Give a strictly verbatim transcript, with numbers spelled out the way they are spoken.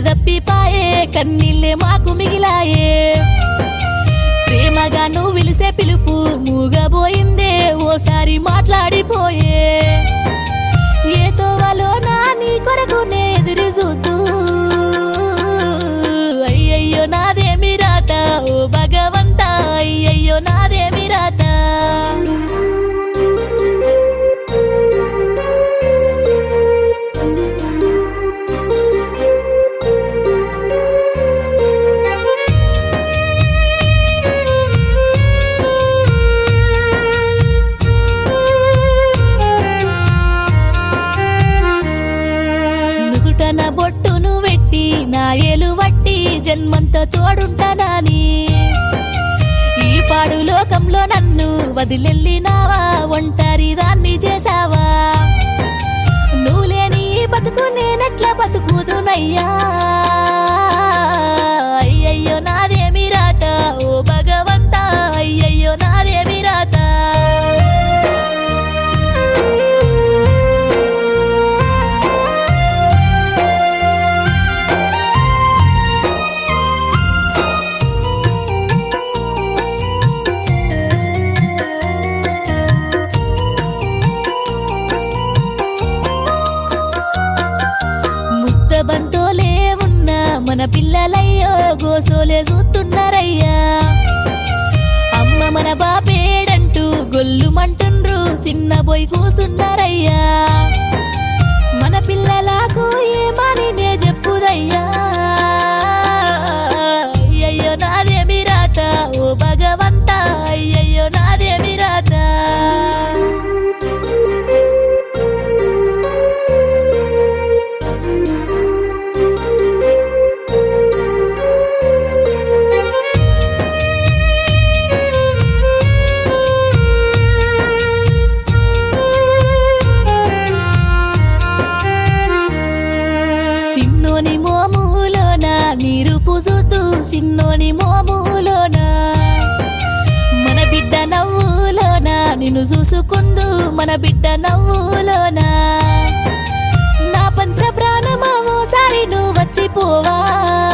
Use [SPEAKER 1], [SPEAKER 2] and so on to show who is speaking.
[SPEAKER 1] తప్పిపాయే కన్నీళ్ళే మాకు మిగిలాయే ప్రేమగా నువ్వు పిలిసే పిలుపు మూగబోయిందే ఓసారి మాట్లాడిపోయే ఏ తోవలో నా నీ కొరకు నే ఎదురు చూద్దు అయ్యయ్యో నాదేమి రాత ఓ భగవంతా అయ్యయ్యో నాదేమి రాత నుదుటన బొట్టును వెట్టి నా ఏలు వట్టి జన్మంతా తోడుంటానాని ఈ పాడు లోకంలో నన్ను వదిలెళ్ళినావా ఒంటరి దాన్ని చేసావా నువ్వు లేని బతుకు నేనెట్లా బతుకుదునయ్యా అయ్యయ్యో నాదేమి రాత ఓ భగవంతా అయ్యయ్యో నాదేమి రాత బంతోలే ఉన్నా మన పిల్లలయ్యో గోసోలే చూస్తున్నారయ్యా అమ్మ మన బాపేడంటూ గొల్లుమంటుండ్రు చిన్న బోయి కూసున్నారయ్యా మన పిల్లలకు ఏమని నే చెప్పుదయ్యా అయ్యయ్యో నాదేమి రాత ఓ భగవంతా అయ్యయ్యో నాదేమి రాత సిన్నోని మోములోన నీరు పుజుతూ సిన్నోని మోములోన మన బిడ్డ నవ్వులోన నిన్ను చూసుకుందు మన బిడ్డ నవ్వులోన నా పంచ ప్రాణమా ఓసారి నువ్వు వచ్చిపోవా